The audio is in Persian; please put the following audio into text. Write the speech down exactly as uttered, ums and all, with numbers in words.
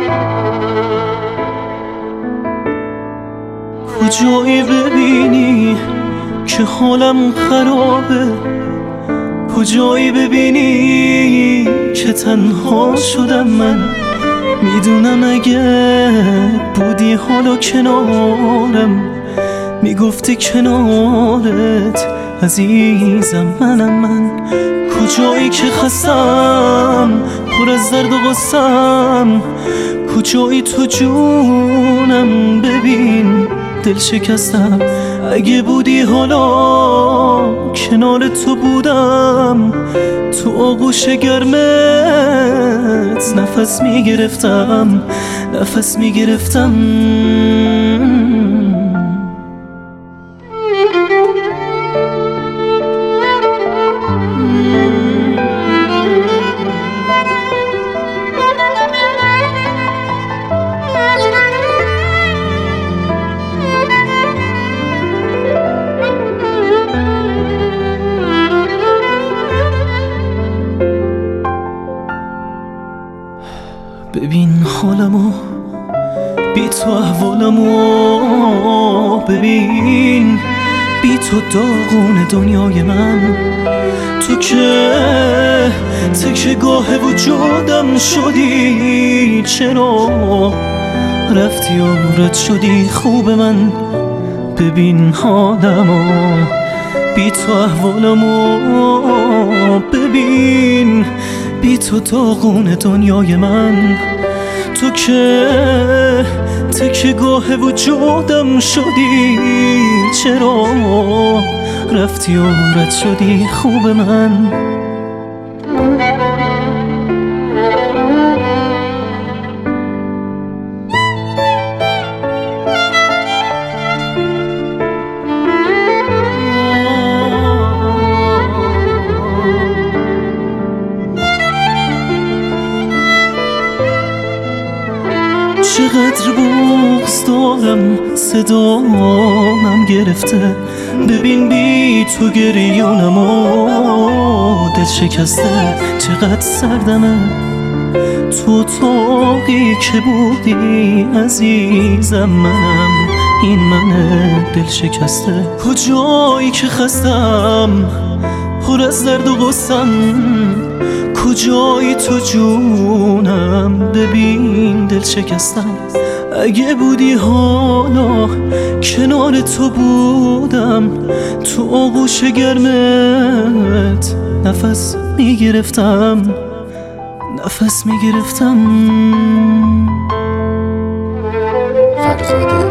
کجایی ببینی که حالم خرابه، کجایی ببینی که تنها شدم من. میدونم اگه بودی حالا کنارم، میگفتی کنارت عزیزم منم من. کجایی که خستم پر از درد و غصم، کجایی تو جونم ببین دل شکستم. اگه بودی حالا کنار تو بودم، تو آغوش گرمت نفس میگرفتم، نفس میگرفتم. ببین حالمو، بی تو احوالمو، ببین بی تو داغون دنیای من. تو که تکه گاه وجودم شدی، چرا رفتی و رد شدی خوب من. ببین حالمو، بی تو احوالمو، ببین بی تو داغون دنیای من. تو که تکه گاه وجودم شدی، چرا رفتی و رد شدی خوب من. چقدر بغض دارم صدامم گرفته، ببین بی تو گریانمو دل شکسته. چقدر سردمه تو اتاقی که بودی عزیزم منم، این منه دل شکسته. کجایی که خستم پر از درد و غصم، کجایی تو جونم ببین دل شکستم. اگه بودی حالا کنار تو بودم، تو آغوش گرمت نفس میگرفتم، نفس میگرفتم. فرزاد